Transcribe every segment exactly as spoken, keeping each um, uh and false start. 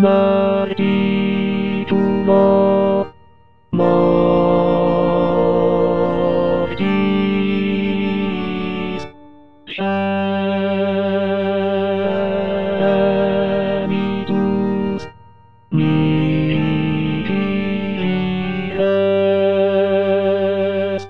Martitulo mortis gemitus mihi res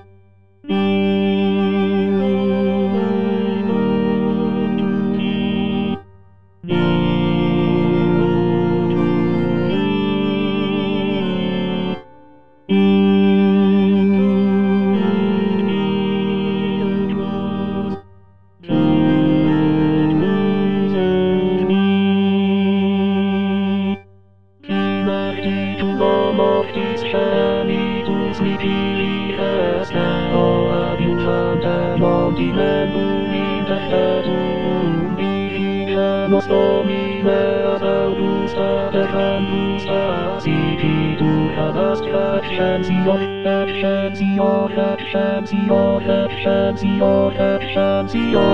mortis gemitus mihi res neo adiutantem omninem interpretum mihi genos domine ad audus aberrandus asipitu habast accensio accensio accensio accensio accensio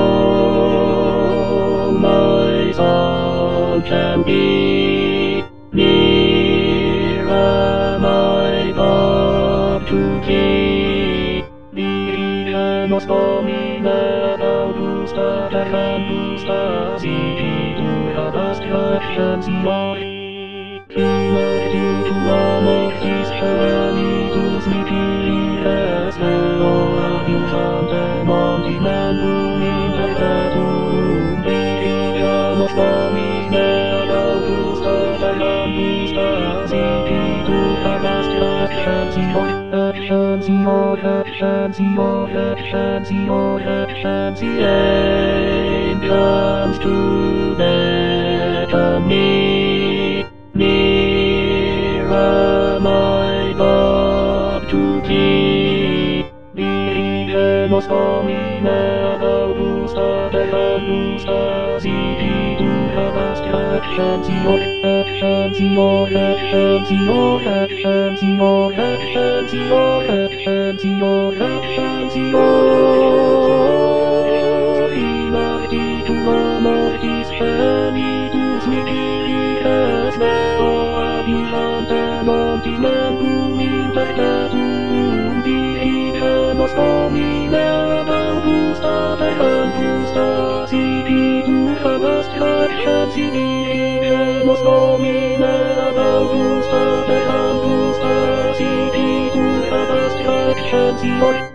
mais ancem bi Nos domine ad audus aberrandus asipitu habast accensio qui martitulo mortis gemitus mihi res neo adiutantem omninem interpretum mihi genos domine ad audus aberrandus asipitu habast accensio accensio accensio accensio accensiem comes to become me nearer my God to thee Digenos domine ad audus aberrandus asipitu habast accensio accensio accensio accensio accensio accensio accensio Martitulo mortis gemitus mihi res neo adiutantem omninem interpretum mihi genos domine ad audus aberrandus asipitu habast accensio mihi genos domine ad audus aberrandus asipitu habast accensio